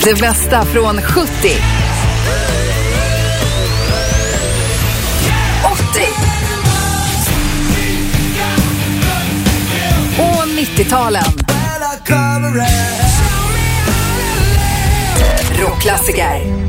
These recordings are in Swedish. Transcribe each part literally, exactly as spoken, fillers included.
Det bästa från sjuttio, åttio och nittio-talen. Rockklassiker.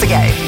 Rockklassiker.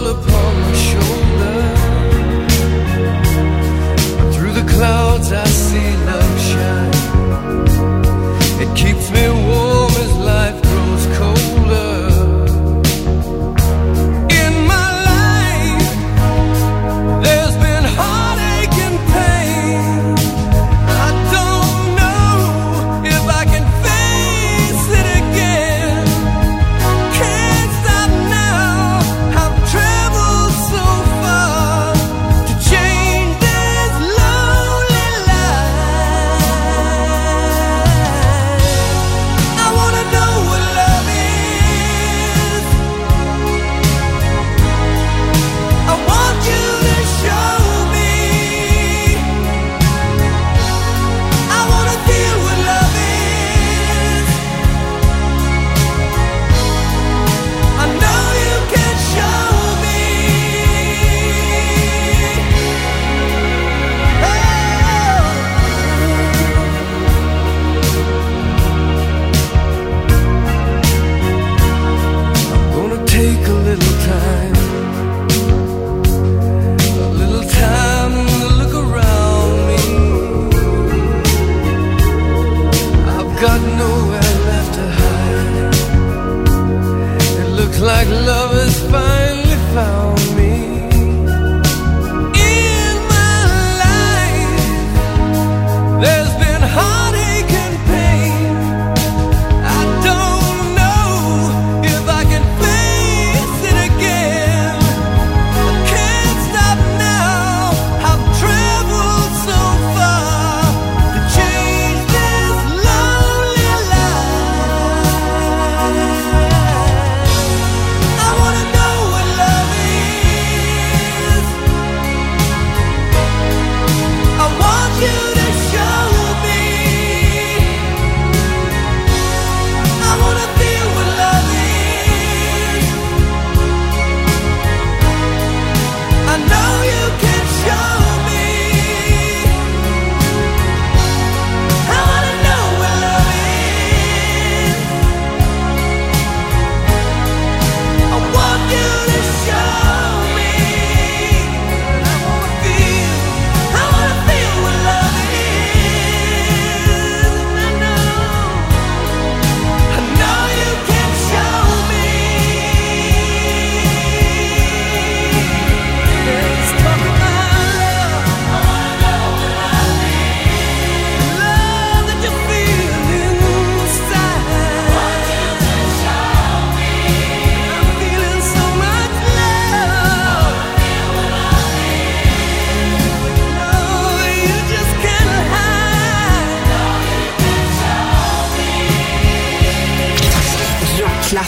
clouds I see.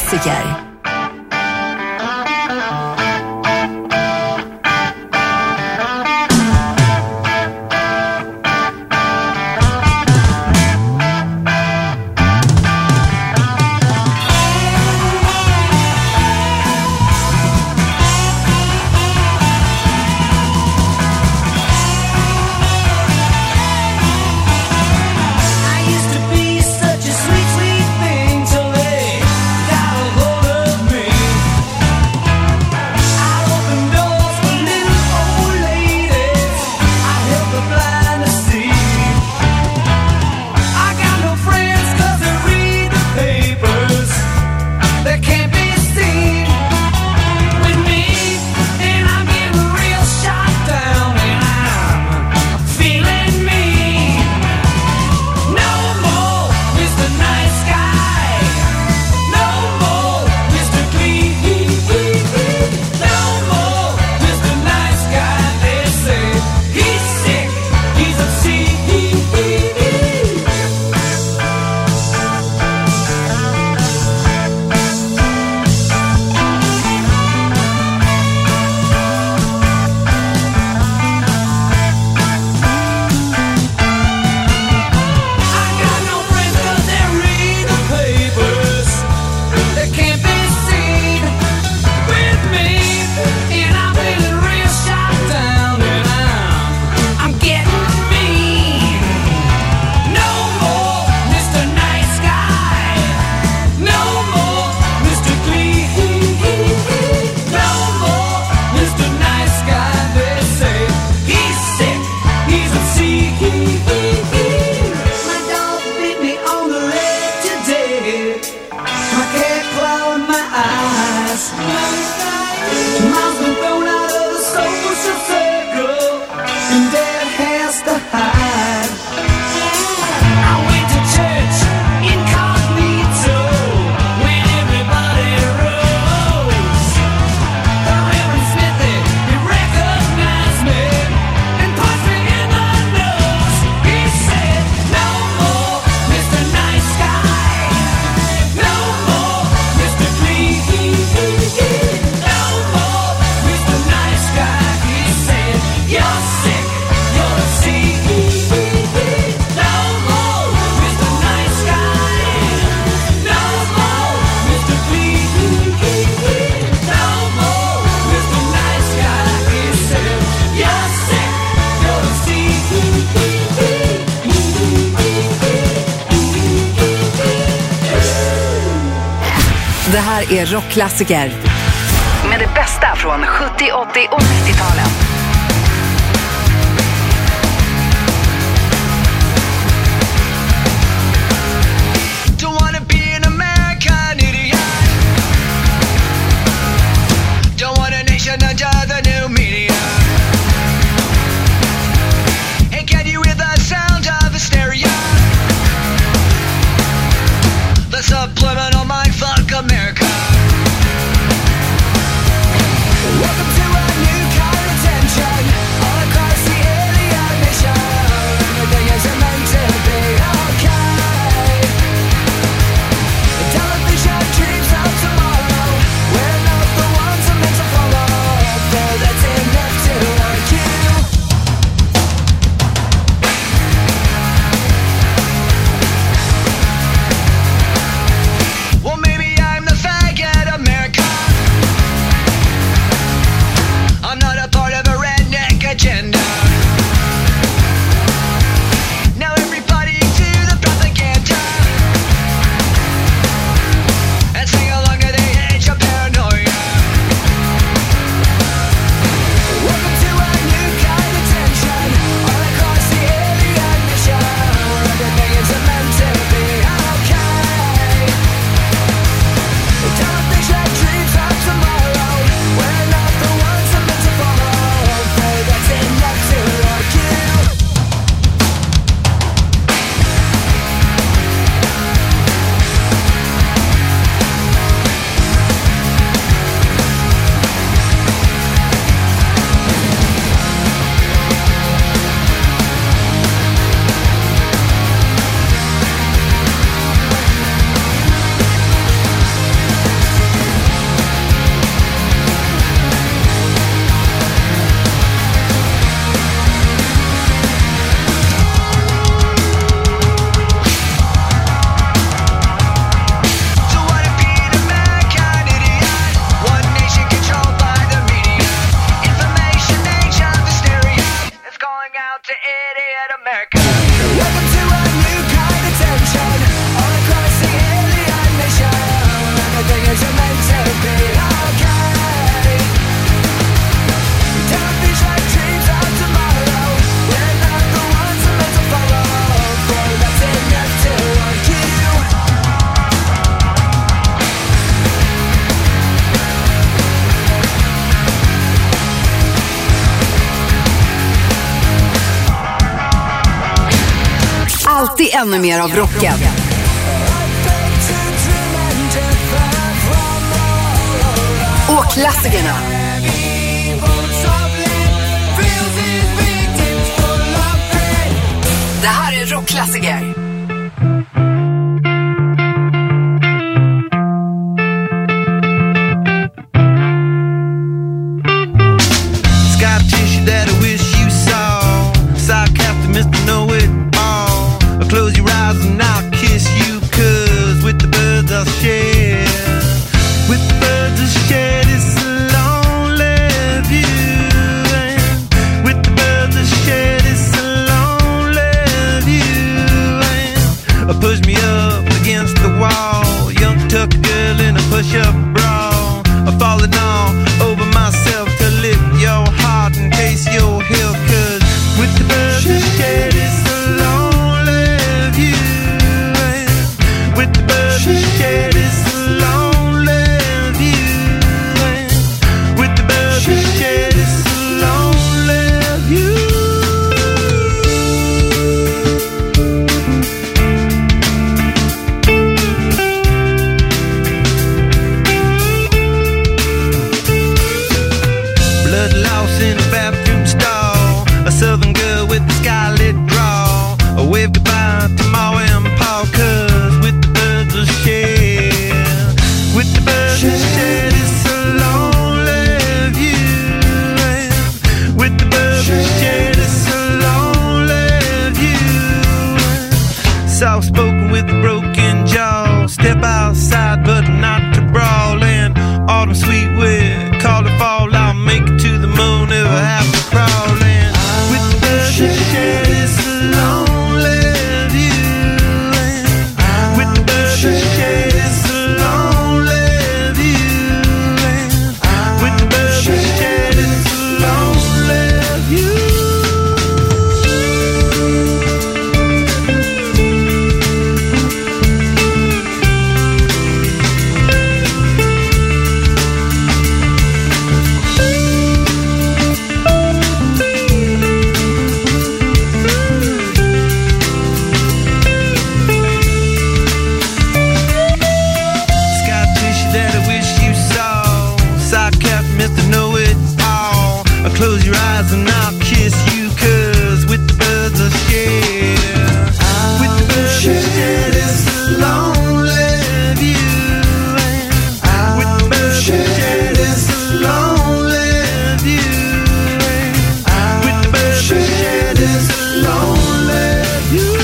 rockklassiker. Det här är rockklassiker med det bästa från sjuttio, åttio och nittio-talen. Subliminal mindfuck America. Welcome to a new kind of out to idiot America. Welcome to a new kind of tension all across the alien mission. Everything is meant to be okay. Television like dreams of tomorrow. We're not the ones who meant to follow. For that's enough to want you. Alltid ännu mer av rocken. Och klassikerna. Det här är rockklassiker. Scar tissue that I wish you saw. Sarcastic Mister Know-It. Close your eyes and I'll kiss you, cause with the birds I'll share. With the birds I'll share this lonely view. And with the birds I'll share this lonely view. And push me up against the wall. Young tuck girl in a push-up bra. I'm falling all over myself to lift your heart and taste your health. Cause with the birds I'll share this lonely. With the birds that share this lonely view. With the birds that share this lonely view. Blood loss in a bathroom stall. A southern girl with a scarlet draw. A wave goodbye to Ma and Pa, cause with the birds will share. With the birds will share this lonely view. With the birds will share this lonely view. Soft spoken with a broken jaw. Step outside but not to brawl. And autumn sweet with call it fall. I'll make it to the moon if I have to crawl. And with the birds will share this lonely view. With the birds will share this lonely view. With the birds will share this lonely view. Close your eyes and I'll kiss you, cause with the birds I'll share. With the birds I'll share this lonely view. With the birds I'll share this lonely view. With the birds I'll share this lonely view.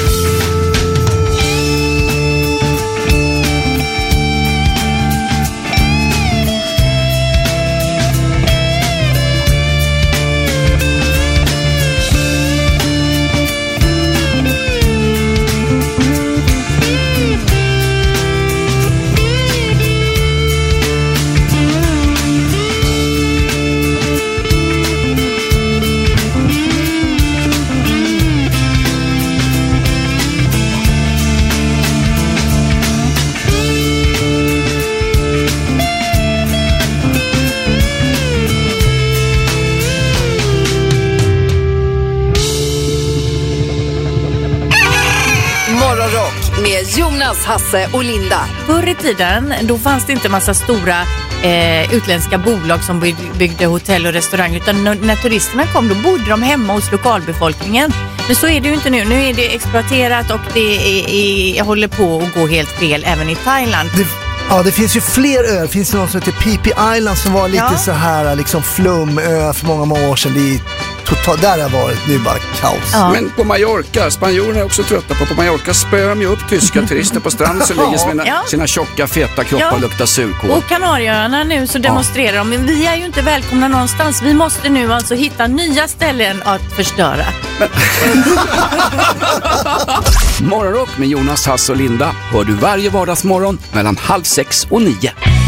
Med Jonas, Hasse och Linda. Förr i tiden, då fanns det inte massa stora eh, utländska bolag som byggde hotell och restaurang, utan när turisterna kom då bodde de hemma hos lokalbefolkningen. Men så är det ju inte nu. Nu är det exploaterat och det är, är, håller på att gå helt fel även i Thailand. Det, ja, det finns ju fler öar. Det finns någon som heter Phi Phi Island som var lite ja. så här liksom flumö för många, många år sedan. Det är total, där har varit nu bara kaos. Ja. Men på Mallorca, spanjorerna är också trötta på. På Mallorca spöar de ju upp tyska turister på stranden som ligger sina, Ja. sina tjocka, feta kroppar Ja. och luktar surkål. Och Kanarieöarna nu så demonstrerar de. Men vi är ju inte välkomna någonstans. Vi måste nu alltså hitta nya ställen att förstöra. Morgonrock med Jonas, Hass och Linda hör du varje vardagsmorgon mellan halv sex och nio.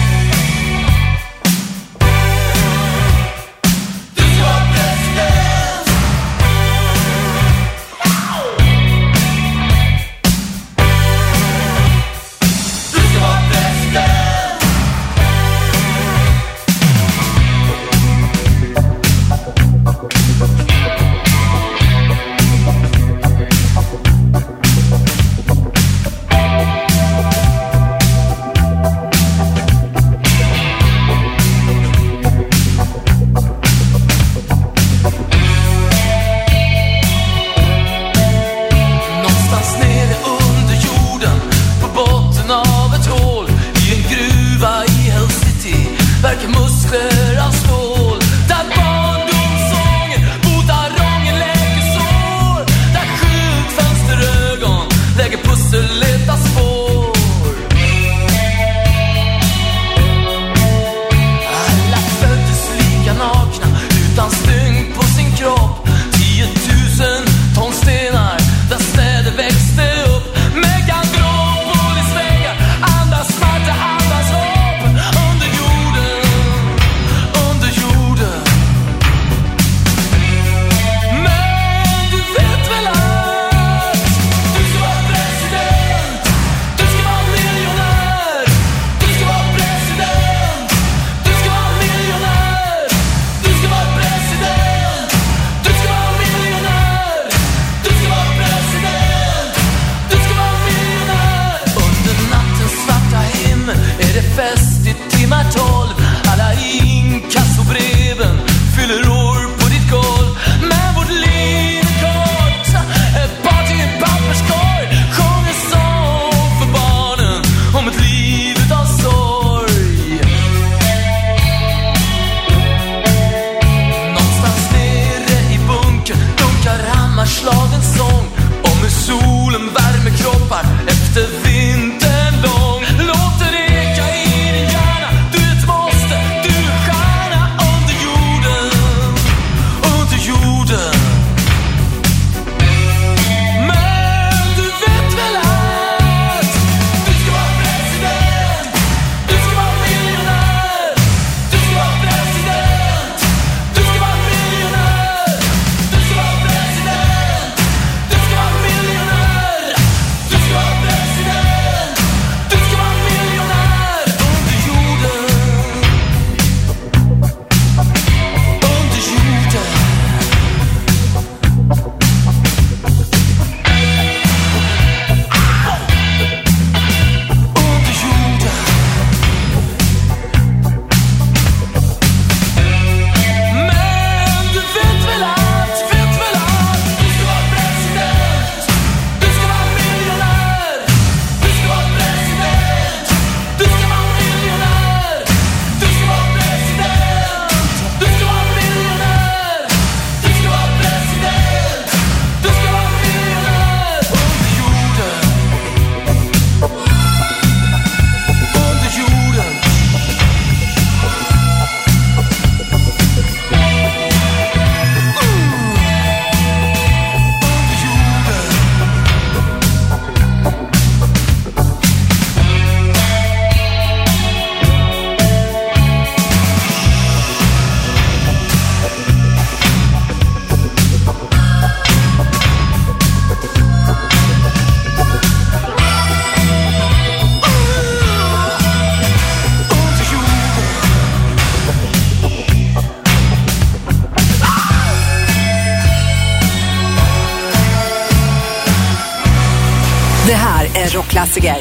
Det här är rockklassiker.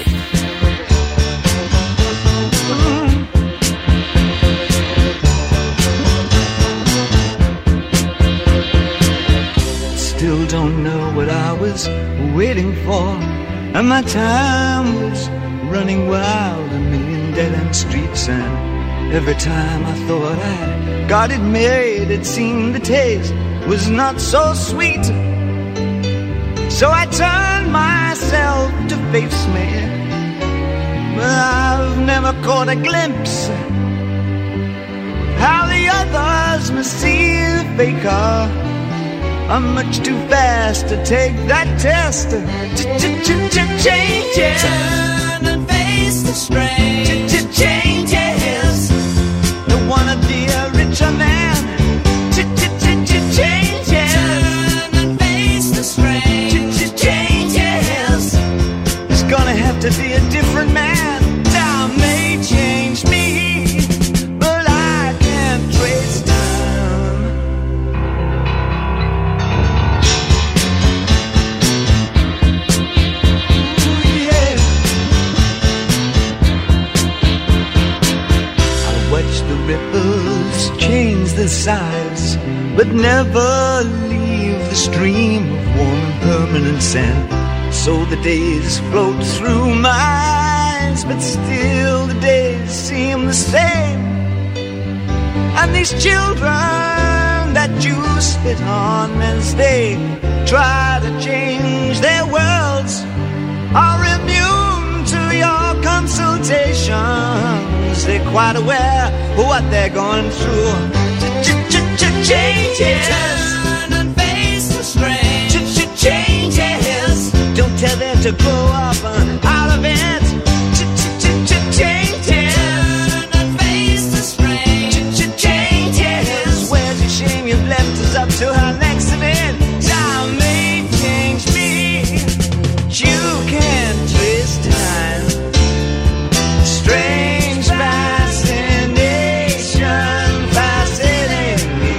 Still don't know what I was waiting for, and my time was running wild, a million dead-end streets, and every time I thought I got it made, it seemed the taste was not so sweet. So I turned myself to face me, but I've never caught a glimpse how the others must see the faker. I'm much too fast to take that test. Changes. Turn and face the strain. Changes. Don't wanna be a richer man. Changes. Turn and face the strain. Changes. It's gonna have to be a different man. Time may change me, but I can't trace time. Ooh, yeah. I watch the ripples change their size, but never leave the stream of warm and permanent sand. So the days float through my eyes, but still the days seem the same. And these children that you spit on as they try to change their worlds are immune to your consultations. They're quite aware of what they're going through. Changes. Turn and face the strain. Changes. Don't tell them to grow up out of it. Changes. Turn and face the strain. Changes. Where's your shame? You've left us up to our next event. Time may change me. You can't twist time. Strange fascination fascinating me.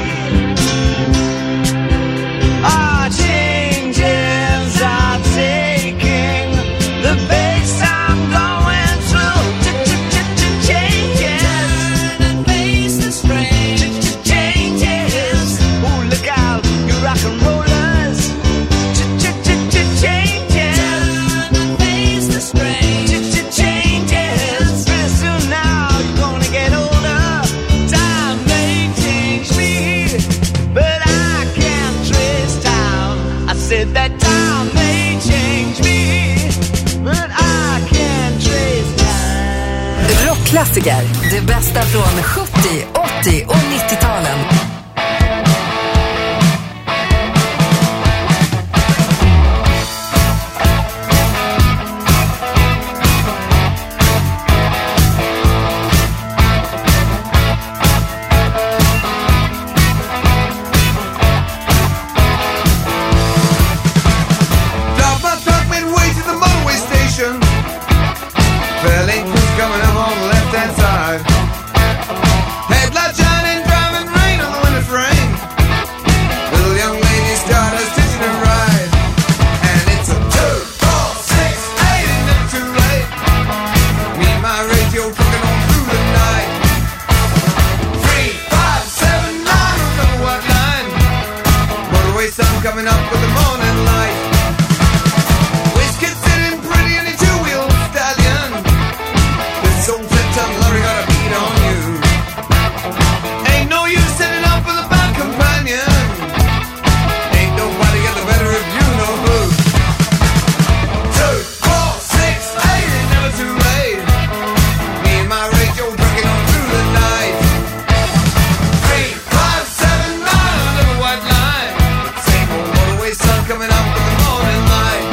Our changes are taking the pace I'm going through. Changes. Turn and face the strain. Changes. Oh, look out, you rock and rollers. Changes. Turn and face the strain. Changes. Pretty soon now you're gonna get older. Time may change me, but I can't trace time. I said that time may change me, but I can't trace time. Rockklassiker, det bästa från sjuttio, åttio och nittio-talen. Drop my truck midway to the motorway station. Fairlane crews coming up on the left-hand side. Headlights shining, driving rain on the window frame. Little young lady started stitching and ride. And it's a two, four, six, eight, and never too late. Me and my radio trucking on through the night. Three, five, seven, nine, I don't know what line. Motorway sun coming up with the morning light. Whiskey sitting pretty in a two-wheel stallion. This old ten-ton lorry got a beat on you. Ain't no use setting up with a bad companion. Ain't nobody got the better of you, no who. Two, four, six, eight, ain't never too late. Me and my radio trucking on through the night. Three, five, seven, nine, another white line. Same old motorway sun coming up with the morning light.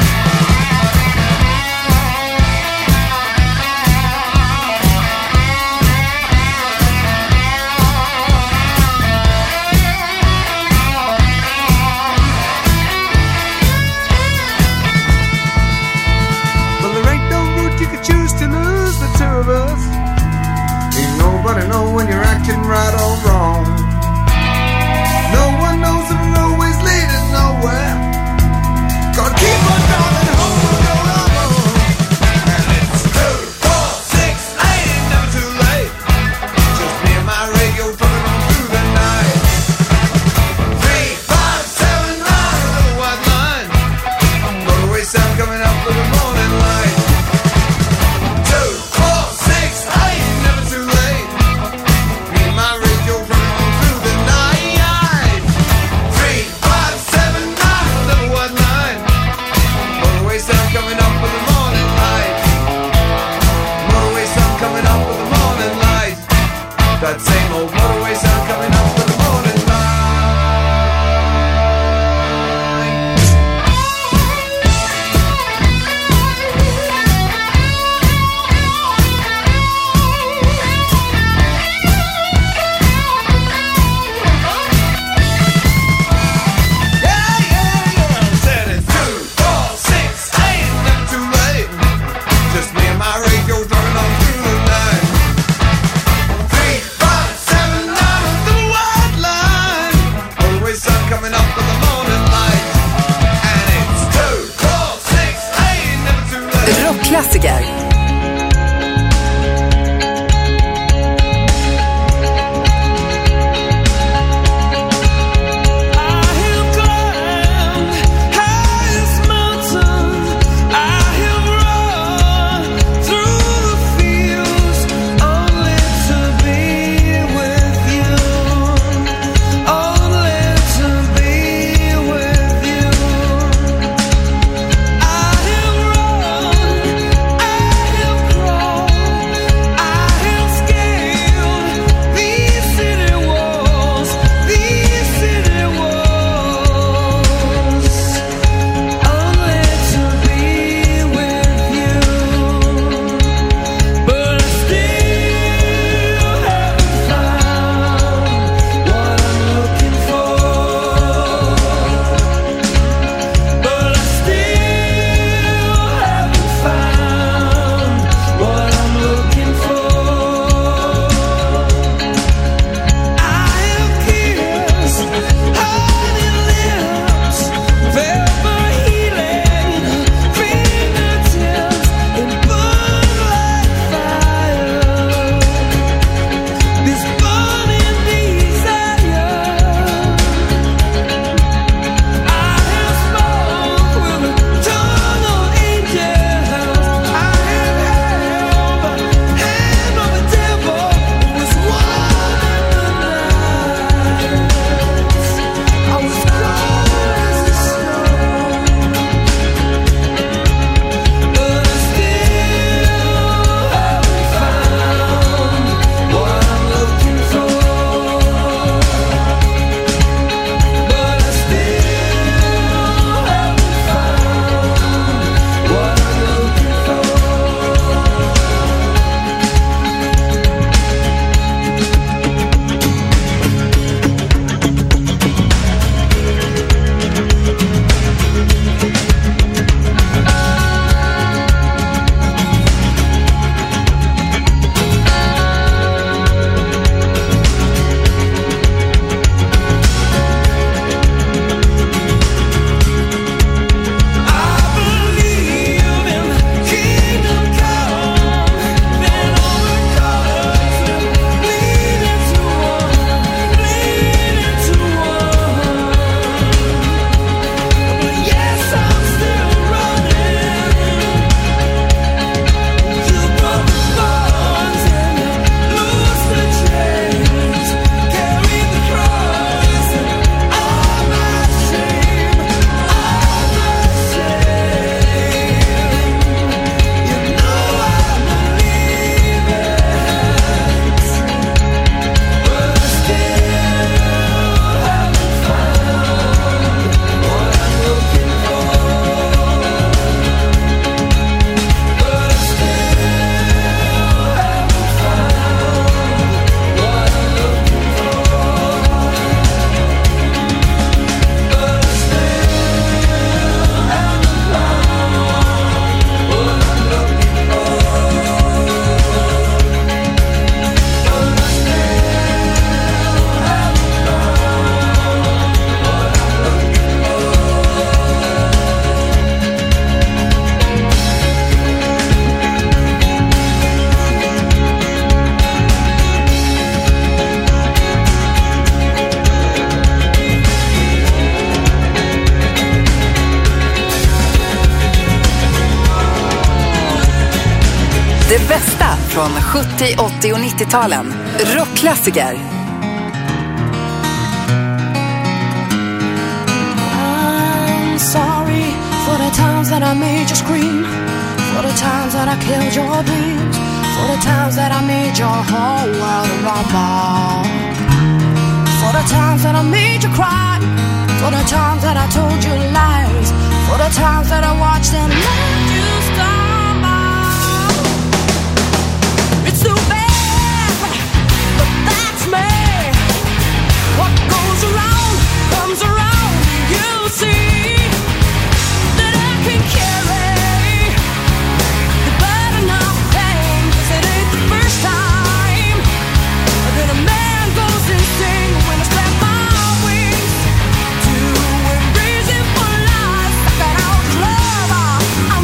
Well, there ain't no route you could choose to lose the two of us. Ain't nobody know when you're acting right or wrong. No one knows if the roadway's leading nowhere. Gotta keep on driving home and go along. And it's two, four, six, eight, ain't never too late. Just me and my radio trucking on through the night. Three, five, seven, nine, another white line. Motorway sun coming up with the morning light. Two, four, six, eight, ain't never too late. Me and my radio trucking on through the night. Three, rockklassiker. Det bästa från sjuttio, åttio och nittio-talen. Rockklassiker. I'm sorry for the times that I made you scream, for the times that I killed your dreams, for the times that I made your whole world rumble, for the times that I made you cry, for the times that I told you lies, for the times that I watched and let you stumble. It's too bad, but that's me. What goes around comes around. You see that I can carry the burden of pain, 'cause it ain't the first time that a man goes insane. When I spread my wings to embrace it for life, like an outlaw, I'm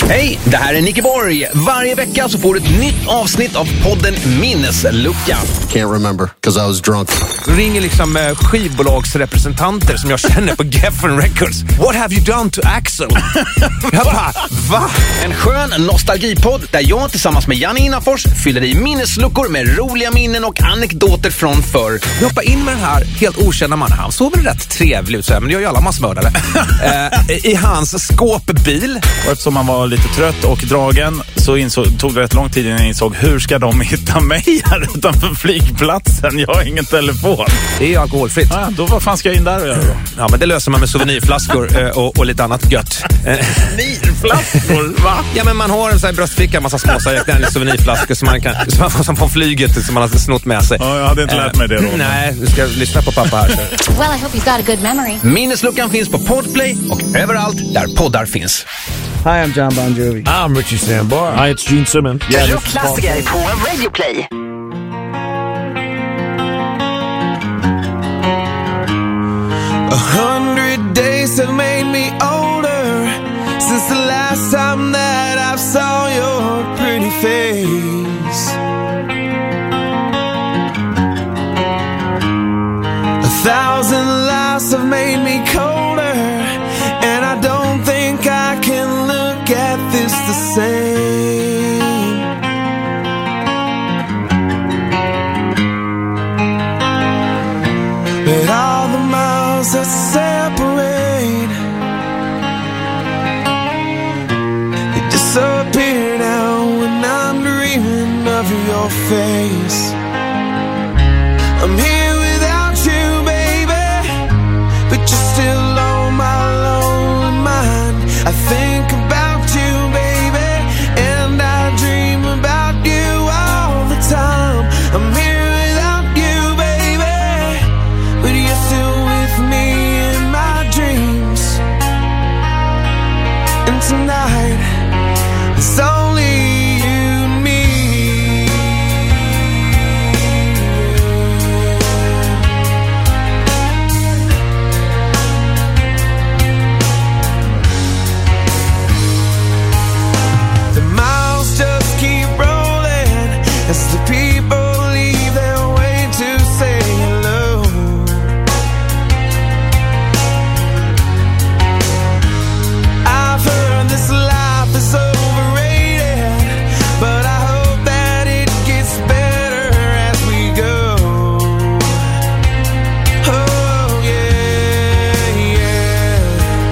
Hej, det här är Nicky Borg. Varje vecka så får du ett nytt avsnitt av podden Minneslucka. Can't remember, because I was drunk. Ringer liksom eh, skivbolagsrepresentanter som jag känner på Geffen Records. What have you done to Axel? Jag bara, va? En skön nostalgipodd där jag tillsammans med Janne Innafors fyller i minnesluckor med roliga minnen och anekdoter från förr. Jag hoppar in med den här helt okända mannen. Han såg väl rätt trevlig ut, så här, men det gör ju alla massmördare. eh, I hans skåpbil. Och eftersom man var lite trött och dragen så insåg, tog det rätt lång tid innan jag insåg hur ska de hitta mig här utanför flygplatsen? Jag har ingen telefon. Det är ju alkoholfritt. Ah, då vad fan ska jag in där och göra då? Ja, men det löser man med souvenirflaskor eh, och, och lite annat gött. Souvenirflaskor, va? Ja, men man har en sån här bröstficka, en massa små souvenirflaskor som man kan, som man får som från flyget som man har snott med sig. Ja, jag hade inte lärt mig det då. Nej, du ska lyssna på pappa här. Så. Well, I hope you've got a good memory. Minnesluckan finns på Podplay och överallt där poddar finns. Hi, I'm John Bon Jovi. I'm Richie Sambora. Hi, it's Gene Simmons. Yeah, rockklassiker på Radio Play. A hundred days have made me older since the last time that I saw your pretty face. A thousand lies have made me colder, and I don't think I can look at this the same. But all the miles that separate, they disappear now when I'm dreaming of your face. I'm here without you, baby, but you're still on my lonely mind. I think about you, baby, and I dream about you all the time. I'm here without you, baby, but you're still with me in my dreams. And tonight, it's only you and me. The miles just keep rolling as the people leave their way to say hello. I've heard this life is overrated, but I hope that it gets better as we go. Oh yeah, yeah.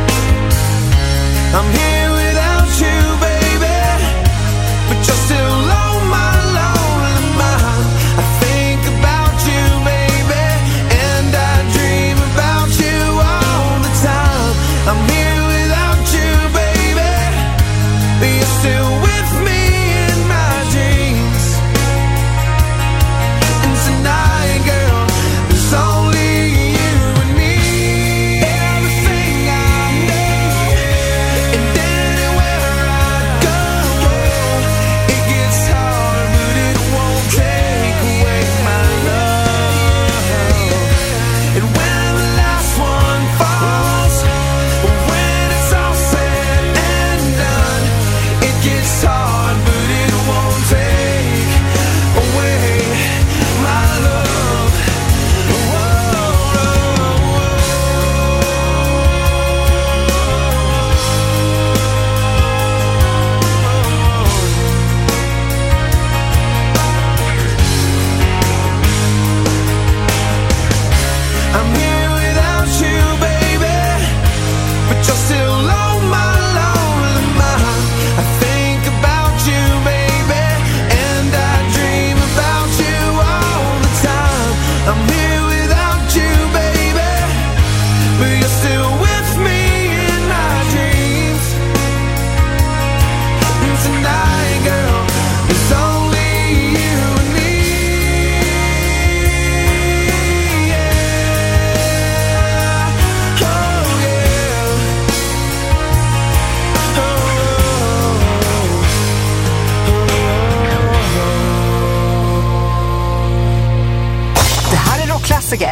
I'm here without you, baby, but you're still on my lonely mind. I think about you, baby, and I dream about you all the time. I'm here without you, baby, but you're still with me in my dreams. And tonight, girl, there's only you and me. Everything I know, and anywhere I go, it gets hard, but it won't take away my love. And when the last one falls, when it's all said and done, it gets hard, but it won't take away my love. I'm here without you, baby, but you're still on my lonely mind. I think about you, baby, and I dream about you all the time. I'm here without you, baby, but you're still with me in my dreams. And tonight, girl, there's only you and me. Yeah. Oh, yeah. Det här är rockklassiker.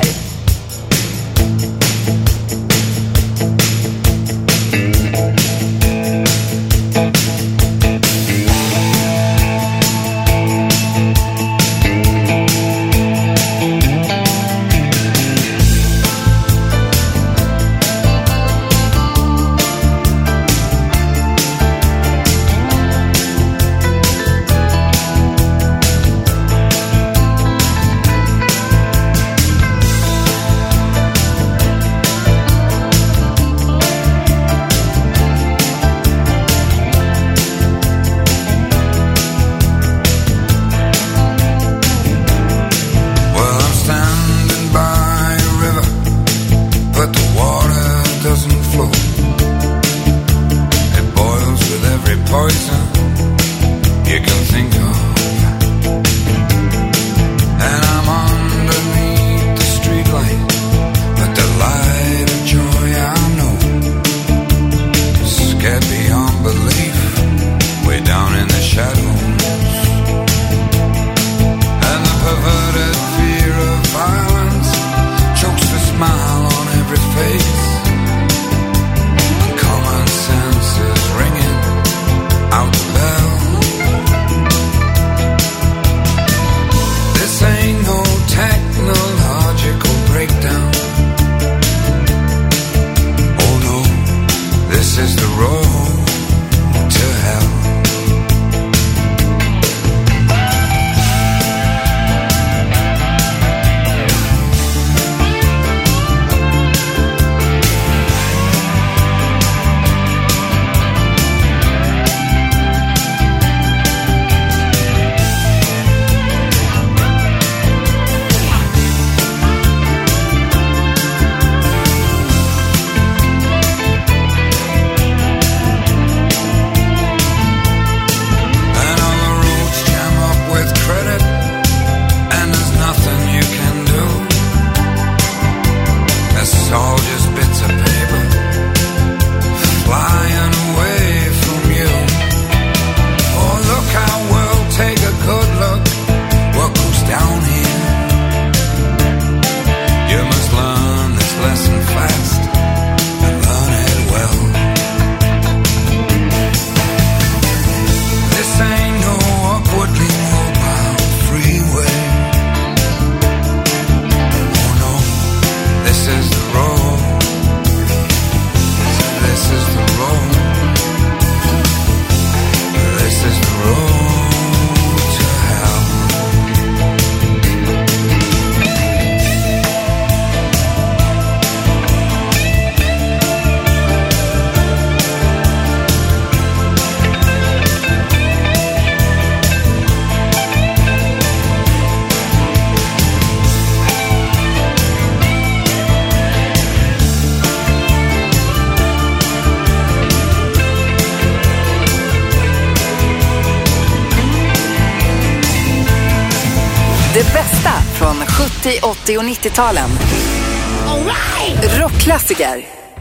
bästa från sjuttio, åttio och nittio-talen. Rockklassiker.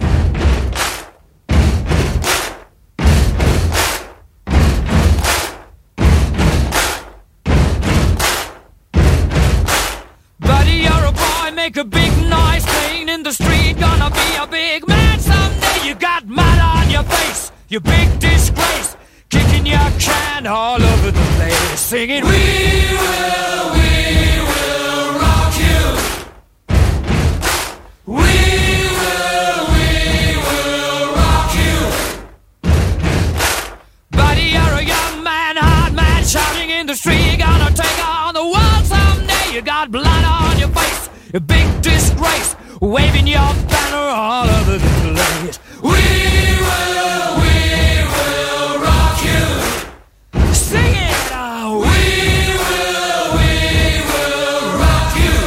Buddy, you're a boy, make a big noise playing in the street. Gonna be a big man someday. You got mud on your face, you big disgrace. Kicking your can all over the place, singing, we will, we will rock you. We will, we will rock you. Buddy, you're a young man, hard man, shouting in the street. Gonna take on the world someday. You got blood on your face, a big disgrace, waving your banner all over the place. We will, we will rock you. Sing it out. We will, we will rock you.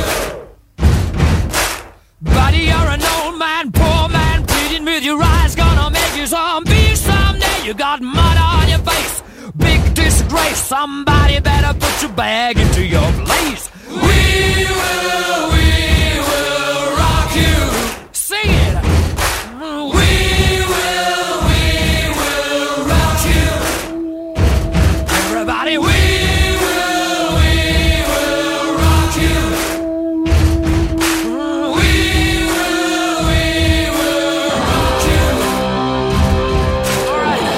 Buddy, you're an old man, poor man, pleading with your eyes. Gonna make you zombie someday. You got mud on your face, big disgrace. Somebody better put your bag into your place. We will, we will rock you. Sing it. We will, we will rock you. Everybody, we will, we will rock you. We will, we will rock you. All right.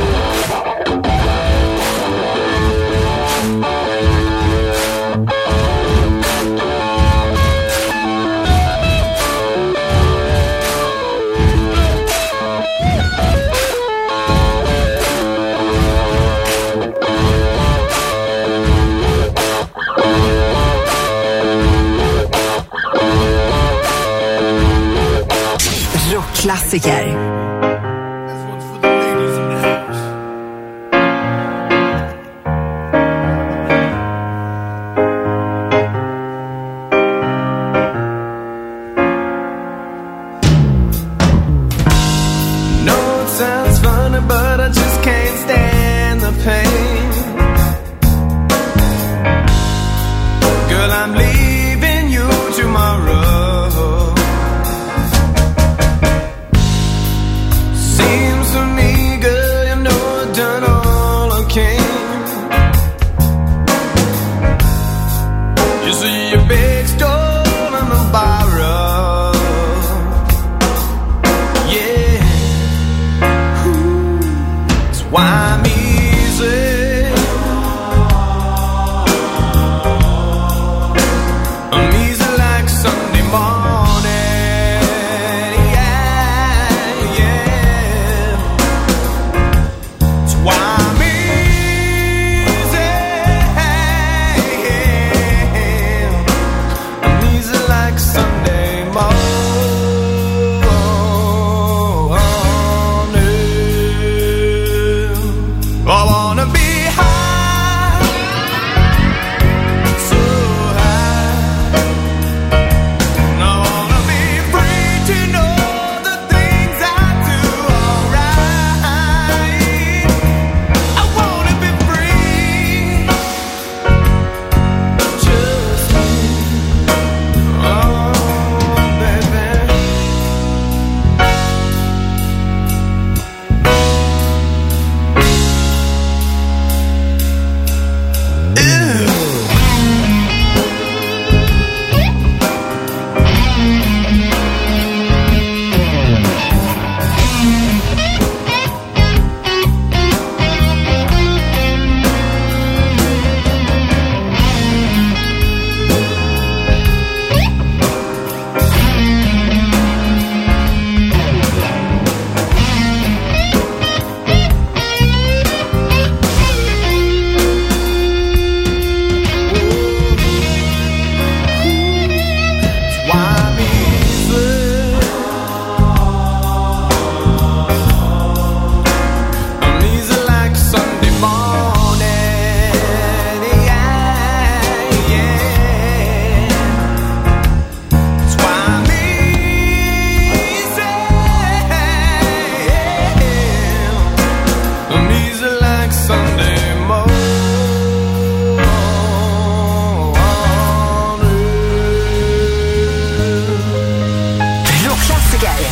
Rockklassiker. No, it sounds funny, but I just can't stand the pain. Girl, I'm leaving you tomorrow. Seems to me, girl, you know I've done all I can. You see your big store in the borrow. Yeah. Ooh. It's why I'm easy. I'm easy like Sunday morning. Yeah, yeah. It's why I'm easy.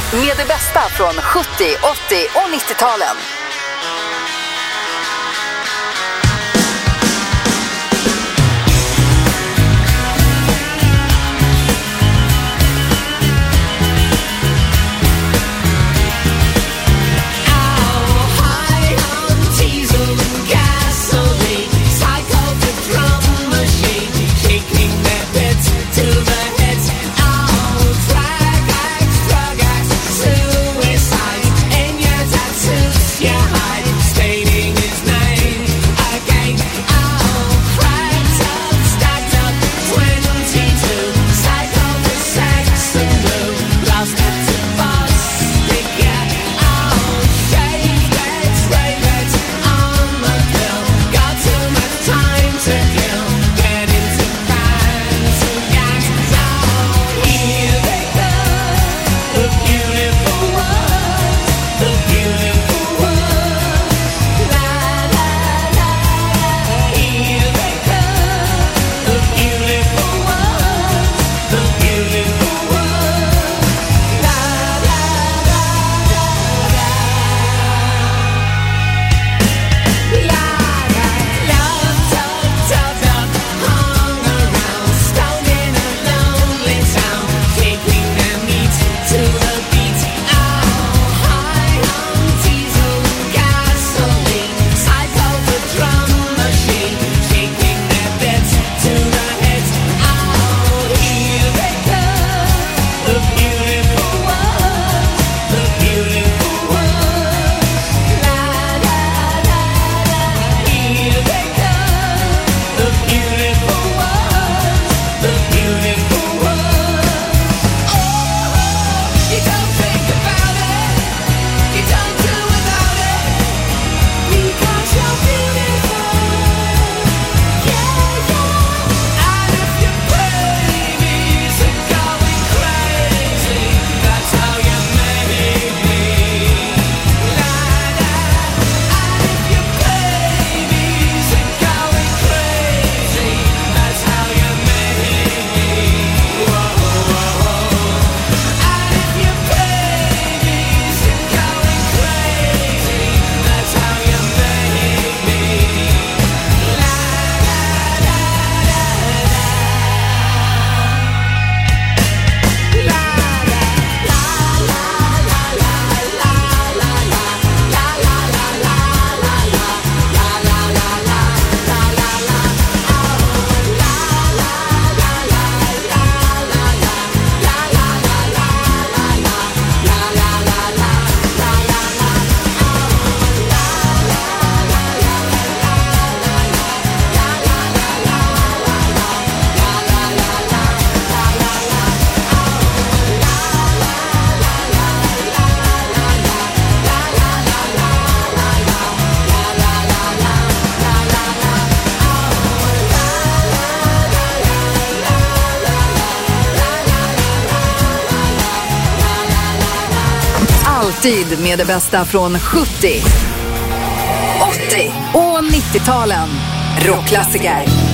med det bästa från sjuttio, åttio och nittio-talen. Alltid med det bästa från sjuttio, åttio och nittio-talen. Rockklassiker.